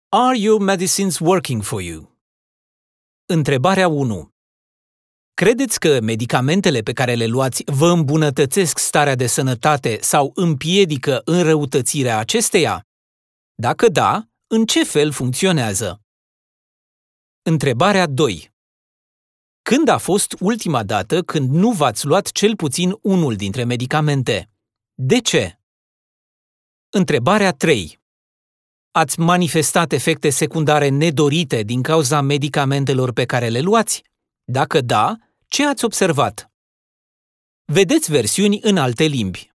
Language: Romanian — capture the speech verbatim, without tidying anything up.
Are your medicines working for you? Întrebarea unu. Credeți că medicamentele pe care le luați vă îmbunătățesc starea de sănătate sau împiedică înrăutățirea acesteia? Dacă da, în ce fel funcționează? Întrebarea doi. Când a fost ultima dată când nu v-ați luat cel puțin unul dintre medicamente? De ce? Întrebarea trei. Ați manifestat efecte secundare nedorite din cauza medicamentelor pe care le luați? Dacă da, ce ați observat? Vedeți versiuni în alte limbi.